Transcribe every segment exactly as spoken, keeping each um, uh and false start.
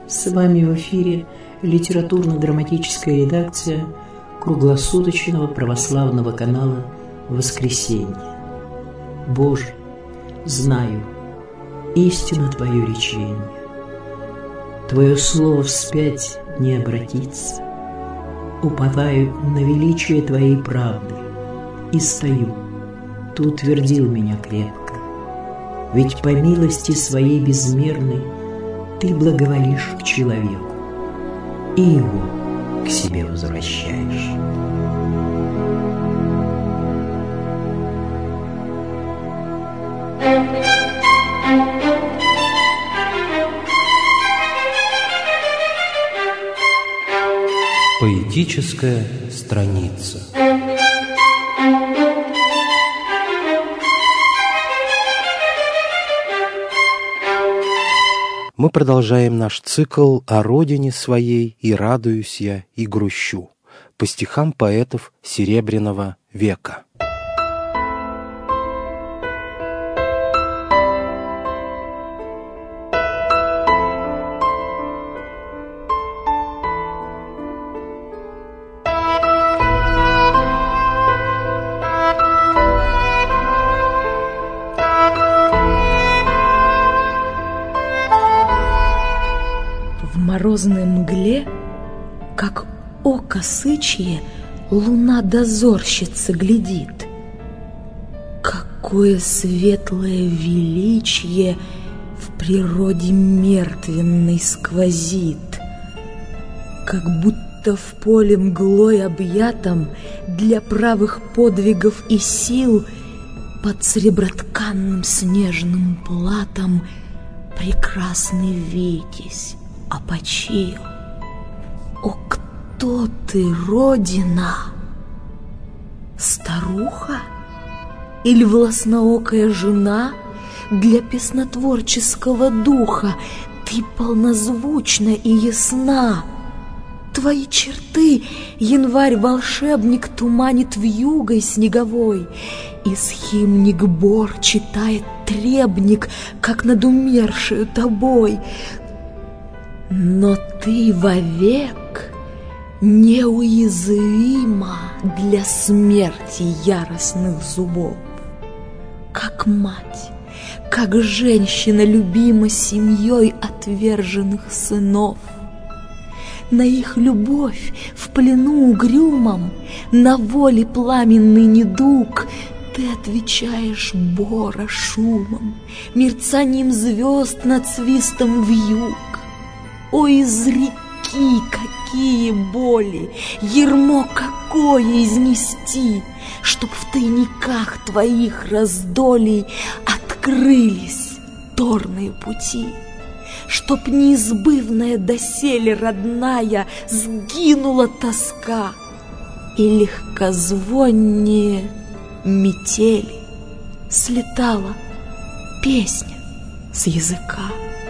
С вами в эфире литературно-драматическая редакция круглосуточного православного канала «Воскресенье». Боже, знаю, истину Твое речение. Твое слово вспять не обратится. Уповаю на величие Твоей правды и стою. Ты утвердил меня крепко, ведь по милости Своей безмерной Ты благоволишь к человеку и его к себе возвращаешь. Поэтическая страница. Мы продолжаем наш цикл о родине своей, и радуюсь я, и грущу, по стихам поэтов Серебряного века. В морозной мгле, как око сычье, луна дозорщица глядит. Какое светлое величие в природе мертвенной сквозит! Как будто в поле мглой объятом для правых подвигов и сил под сребротканным снежным платом прекрасный Витязь опочил. О, кто ты, Родина? Старуха или властноокая жена? Для песнотворческого духа ты полнозвучна и ясна. Твои черты январь-волшебник туманит вьюгой снеговой, и схимник Бор читает требник, как над умершею тобой. Но ты вовек неуязвима для смерти яростных зубов. Как мать, как женщина любима семьей отверженных сынов. На их любовь в плену угрюмом, на воле пламенный недуг ты отвечаешь Бора шумом, мерцанием звезд над свистом вьюг. О, из реки какие боли, ермо какое изнести, чтоб в тайниках твоих раздолей открылись торные пути, чтоб неизбывная доселе родная сгинула тоска, и легкозвоннее метели слетала песня с языка.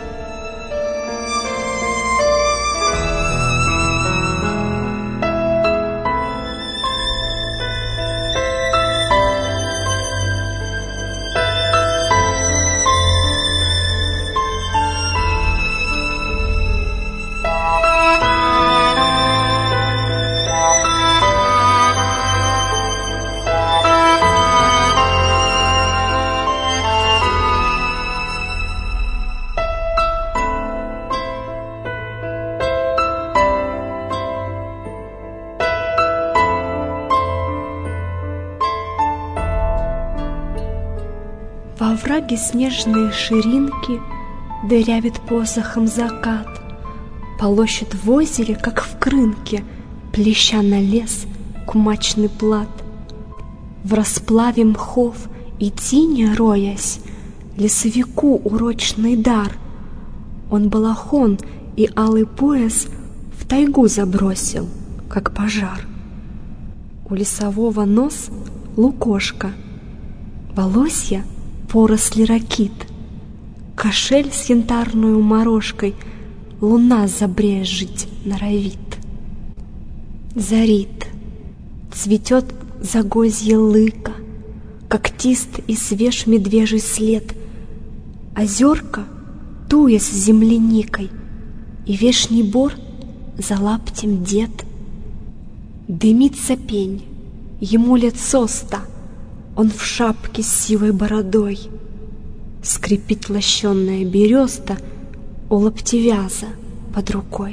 Во враге снежные ширинки дырявит посохом закат, полощет в озере, как в крынке, плеща на лес кумачный плат. В расплаве мхов и тине роясь, лесовику урочный дар, он балахон и алый пояс в тайгу забросил, как пожар. У лесового нос лукошка, волосья поросли ракит, кошель с янтарную морожкой луна забрежить норовит. Зарит, цветет загозье лыка, когтист и свеж медвежий след, озерка, туя с земляникой, и вешний бор за лаптем дед. Дымится пень, ему лет со ста, он в шапке с сивой бородой. Скрипит лощеная береста у лаптевяза под рукой.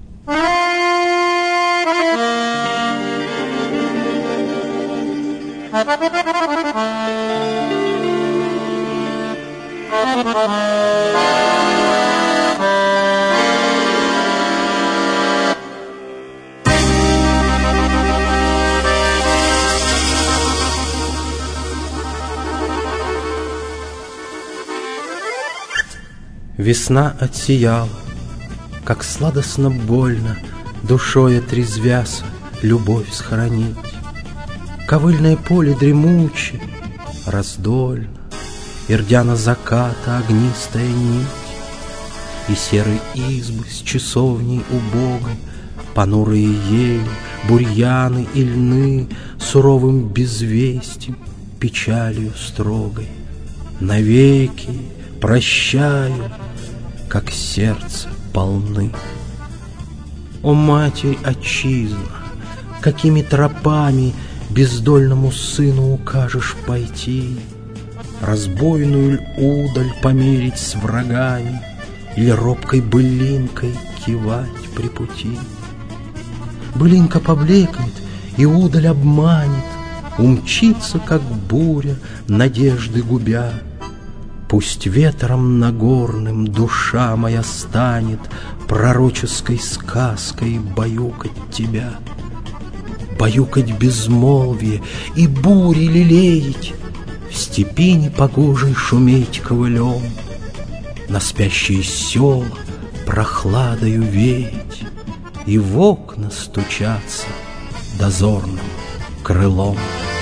Весна отсияла, как сладостно больно душой отрезвяся любовь схоронить. Ковыльное поле дремуче, раздольно, Ирдяна заката огнистая нить, И серые избы с часовней убогой, Понурые ели, бурьяны и льны Суровым безвестием, печалью строгой. Навеки прощаю, как сердце полны. О, Матерь Отчизна, какими тропами Бездольному сыну укажешь пойти? Разбойную ль удаль померить с врагами Или робкой былинкой кивать при пути? Былинка поблекнет, и удаль обманет, Умчится, как буря, надежды губя. Пусть ветром нагорным душа моя станет Пророческой сказкой баюкать тебя, Баюкать безмолвие и бури лелеять, В степи непогожей шуметь ковылем, На спящие села прохладою веять И в окна стучаться дозорным крылом.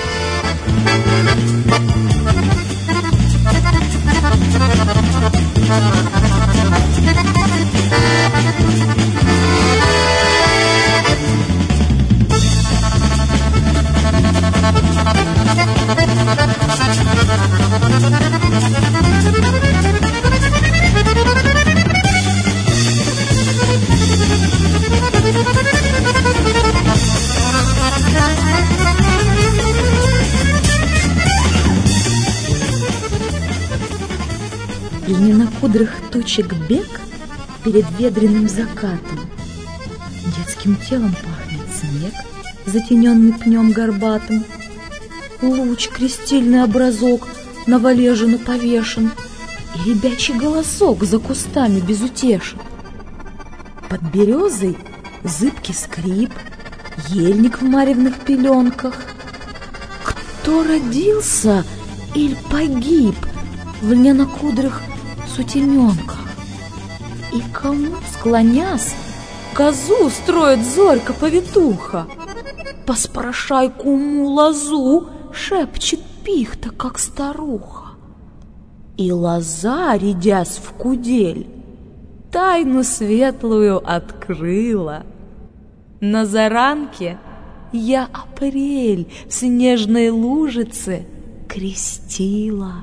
Льнянокудрых тучек бег перед ведреным закатом. Детским телом пахнет снег, затененный пнем горбатым. Луч, крестильный образок на валежину повешен, И ребячий голосок за кустами безутешен. Под березой зыбкий скрип, ельник в маревных пеленках. Кто родился или погиб в льнянокудрых сутененках? И кому, склонясь, козу строит зорька-повитуха? Поспрашай куму лозу, шепчет пихта, как старуха. И лоза, рядясь в кудель, тайну светлую открыла. На заранке я апрель в снежной лужице крестила.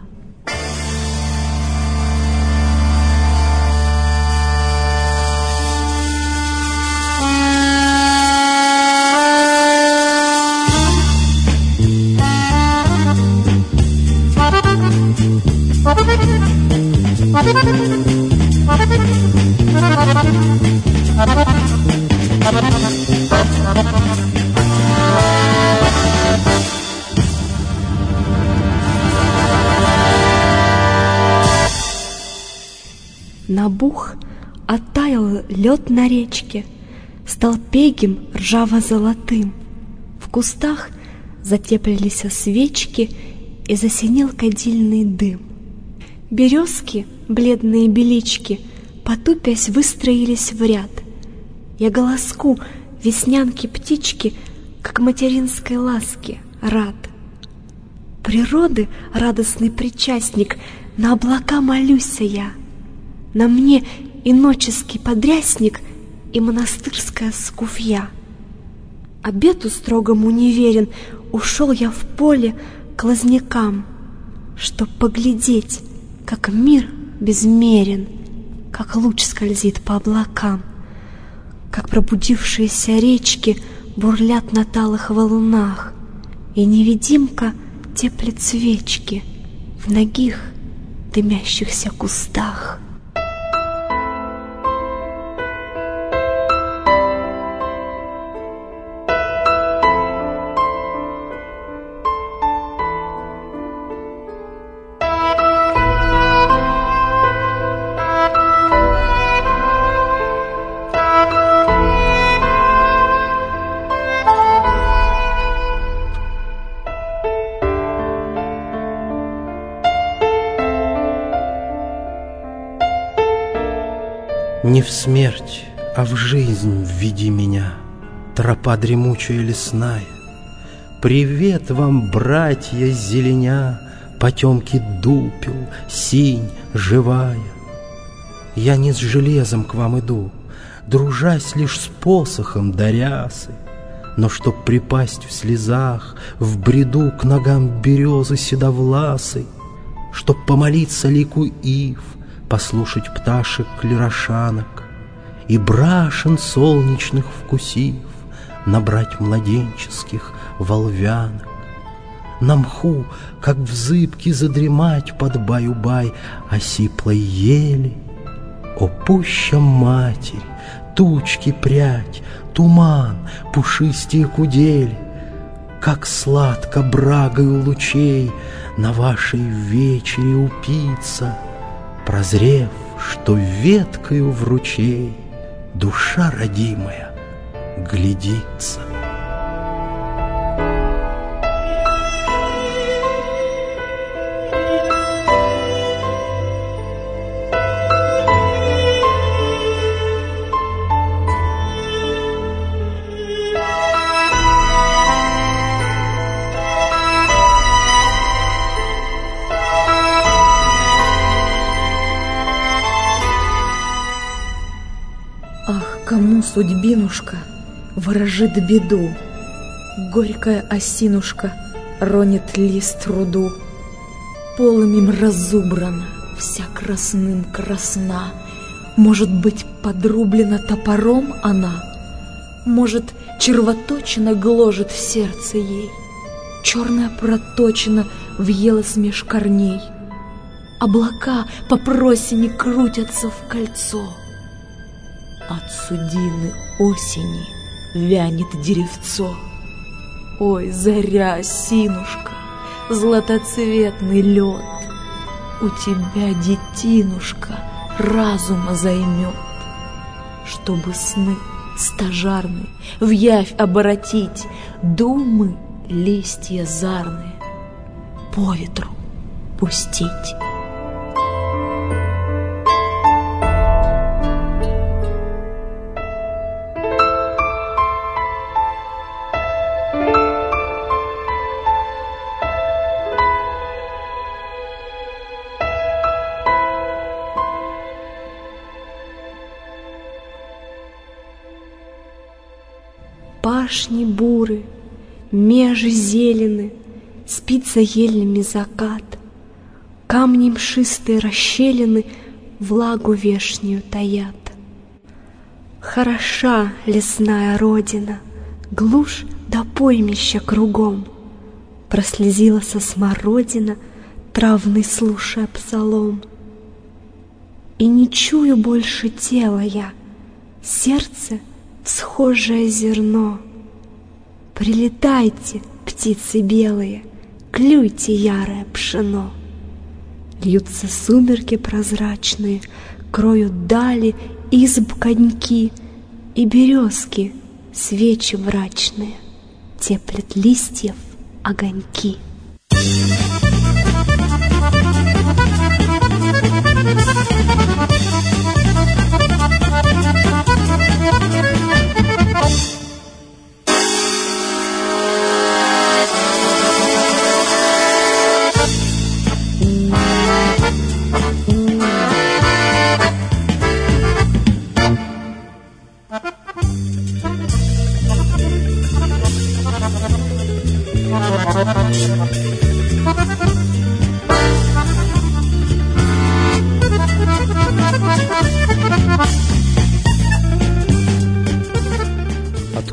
Набух, оттаял лед на речке, стал пегим ржаво-золотым. В кустах затеплились свечки, и засинел кадильный дым. Березки, бледные белички, потупясь, выстроились в ряд. Я голоску веснянки-птички, как материнской ласке, рад. Природы радостный причастник, на облака молюся я. На мне иноческий подрясник и монастырская скуфья. Обету строгому неверен, ушел я в поле к лазнякам, чтоб поглядеть, как мир безмерен, как луч скользит по облакам. как пробудившиеся речки бурлят на талых валунах, и невидимка теплит свечки в нагих дымящихся кустах. Не в смерть, а в жизнь введи меня, тропа дремучая лесная. Привет вам, братья зеленя, потемки дупел, синь живая. Я не с железом к вам иду, дружась лишь с посохом до рясы, но чтоб припасть в слезах, в бреду к ногам березы седовласой, чтоб помолиться лику ив, послушать пташек клерошанок и брашен солнечных вкусив, набрать младенческих волвянок. На мху, как в зыбке, задремать под баю-бай осиплой ели. О, пуща матерь, тучки прядь, туман, пушистые кудели, как сладко брагою лучей на вашей вечере упиться, прозрев, что веткою в ручей душа родимая глядится. Кому судьбинушка ворожит беду, горькая осинушка ронит лист руду, полымем разубрана, вся красным красна. Может быть, подрублена топором она, может, червоточина гложет в сердце ей, черная проточина въелась меж корней, облака по просени крутятся в кольцо. От судины осени вянет деревцо. Ой, заря, осинушка, златоцветный лед, у тебя, детинушка, разума займет, чтобы сны стожарные в явь оборотить, думы листья зарные по ветру пустить. Пашни буры, межи зелены, спит за ельнями закат, камни мшистые расщелины влагу вешнюю таят. Хороша лесная родина, глушь да поймища кругом, прослезилась смородина, травный слушая псалом. И не чую больше тела я, сердце всхожее зерно. Прилетайте, птицы белые, клюйте ярое пшено. Льются сумерки прозрачные, кроют дали изб коньки, и березки, свечи мрачные, теплят листьев огоньки.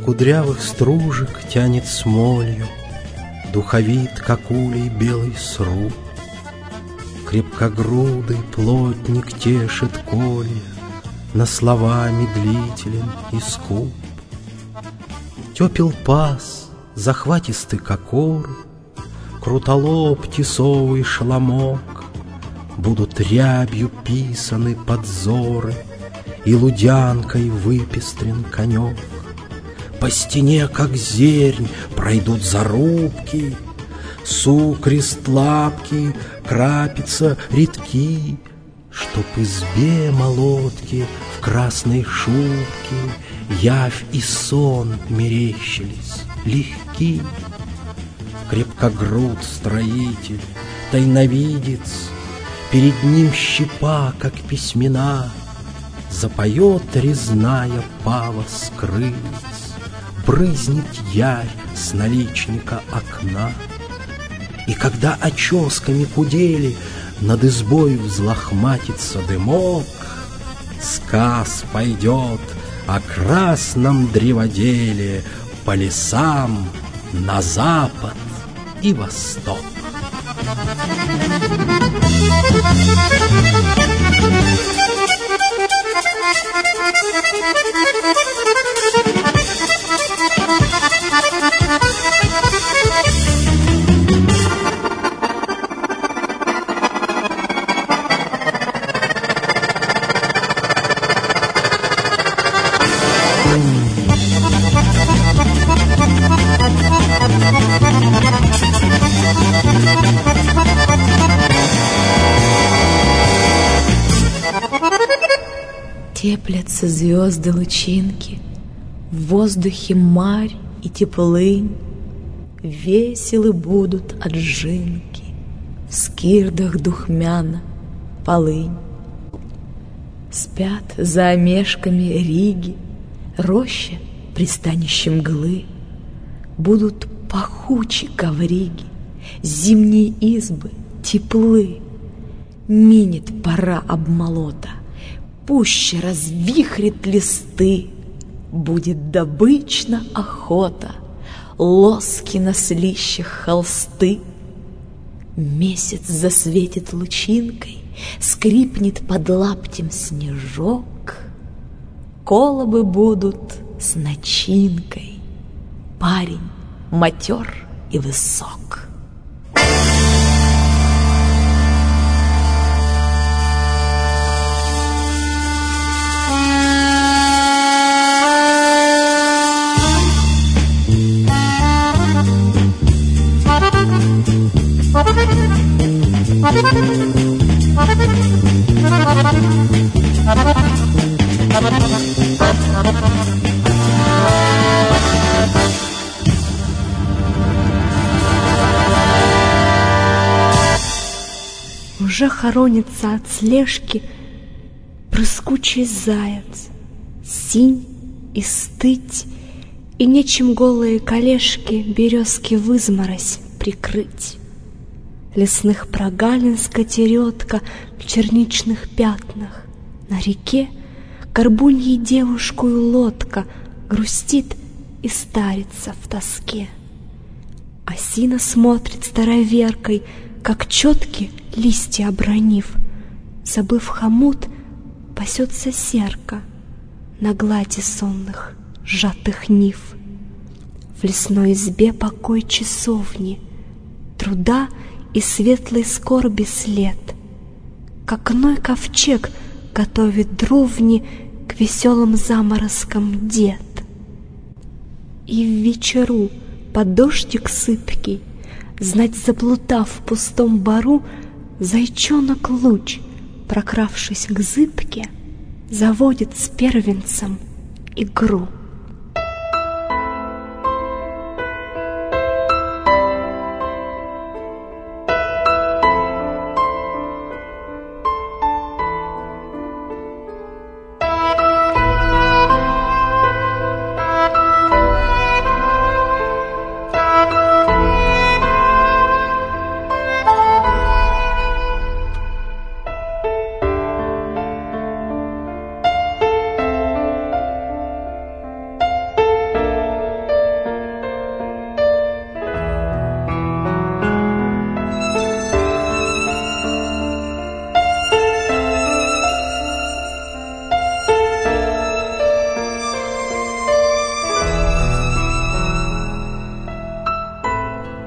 кудрявых стружек тянет смолью, духовит, как улей, белый сруб. Крепкогрудый плотник тешит колья, на слова медлителен и скуп. Тепел пас, захватистый кокор, крутолоб, тесовый шеломок, будут рябью писаны подзоры, и лудянкой выпестрен конек. По стене, как зернь, пройдут зарубки, сукрест лапки, крапица редки, чтоб избе молотки в красной шубке явь и сон мерещились легки. Крепкогруд строитель, тайновидец, перед ним щепа, как письмена, запоет резная пава скрылась, брызнет явь с наличника окна. И когда оческами кудели над избой взлохматится дымок, сказ пойдет о красном древоделе по лесам на запад и восток. Теплятся звезды лучинки, в воздухе марь и теплынь, веселы будут отжинки, в скирдах духмяна полынь. Спят за омешками риги, роща пристанище мглы, будут пахучи ковриги, зимние избы теплы. Минет пора обмолота, пуще развихрит листы, будет добычна охота, лоски на слищах холсты. Месяц засветит лучинкой, скрипнет под лаптем снежок, колобы будут с начинкой, парень матер и высок. Уже хоронится от слежки прыскучий заяц, синь и стыть, и нечем голые колешки березки в изморозь прикрыть. Лесных прогалин скатеретка в черничных пятнах, на реке горбуньей девушкою лодка грустит и старится в тоске. Осина смотрит староверкой, как четки листья обронив, забыв хомут, пасется серка на глади сонных сжатых нив. В лесной избе покой часовни, труда и светлой скорби след, как иной ковчег готовит дровни к веселым заморозкам дед. И в вечеру под дождик сыпкий, знать заплутав в пустом бару, зайчонок луч, прокравшись к зыбке, заводит с первенцем игру.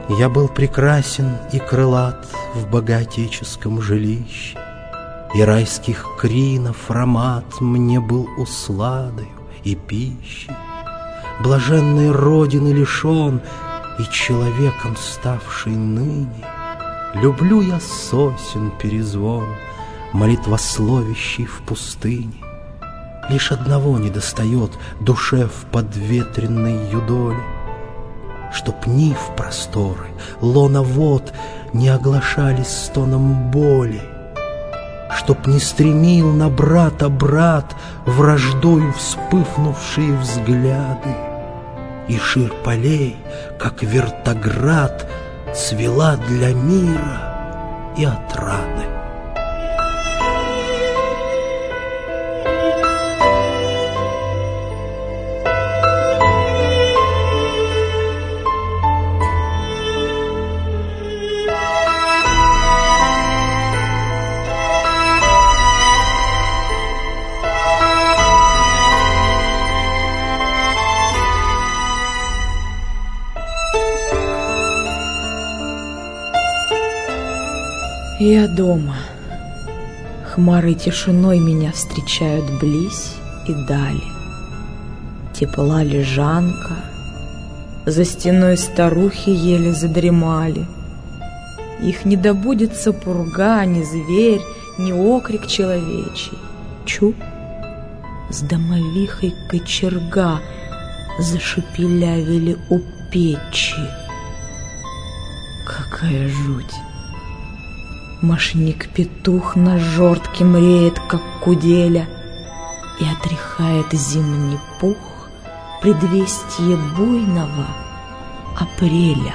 Я был прекрасен и крылат в богатеческом жилище, и райских кринов аромат мне был усладою и пищей. Блаженной родины лишен и человеком ставший ныне, люблю я сосен перезвон, молитвословящий в пустыне. Лишь одного недостает душе в подветренной юдоле, чтоб нив просторы, лона вод не оглашались стоном боли, чтоб не стремил на брата брат враждою вспыхнувшие взгляды, и ширь полей, как вертоград, цвела для мира и отрады. Я дома. Хмары тишиной меня встречают близь и дали. Тепла лежанка, за стеной старухи еле задремали. Их не добудется пурга, ни зверь, ни окрик человечий. Чу, с домовихой кочерга зашепелявили у печи. Какая жуть! Мошенник-петух на жортке мреет, как куделя, и отряхает зимний пух предвестие буйного апреля.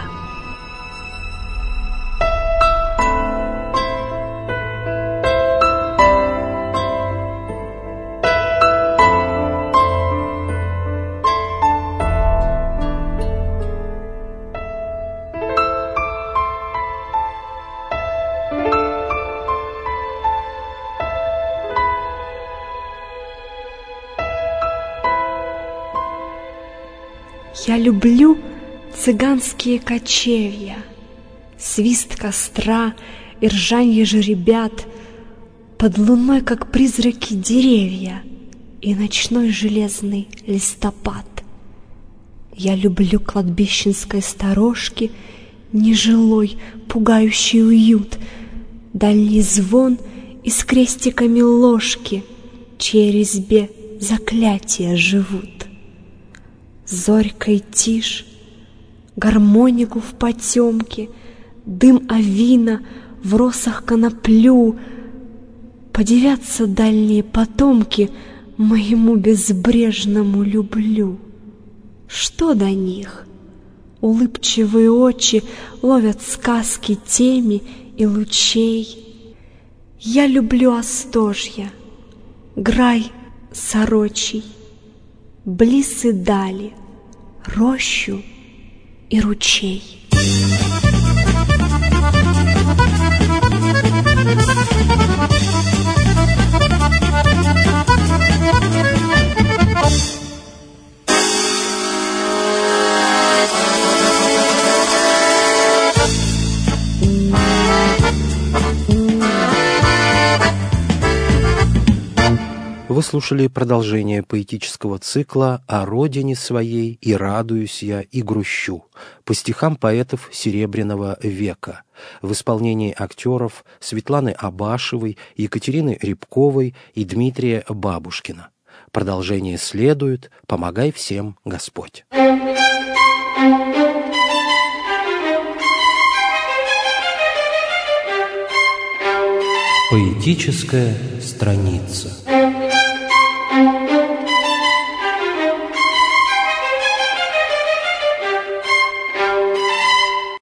Я люблю цыганские кочевья, свист костра и ржанье жеребят, под луной, как призраки деревья, и ночной железный листопад. Я люблю кладбищенской сторожки, нежилой, пугающий уют, дальний звон и с крестиками ложки, чьей резьбе заклятия живут. Зорькой тишь, гармонику в потемке, дым авина в росах коноплю, подивятся дальние потомки моему безбрежному люблю. Что до них? Улыбчивые очи ловят сказки теми и лучей. Я люблю остожья, грай сорочий, близ и дали, рощу и ручей. Вы слушали продолжение поэтического цикла «О родине своей и радуюсь я и грущу» по стихам поэтов Серебряного века в исполнении актеров Светланы Абашевой, Екатерины Рябковой и Дмитрия Бабушкина. Продолжение следует. Помогай всем Господь. Поэтическая страница.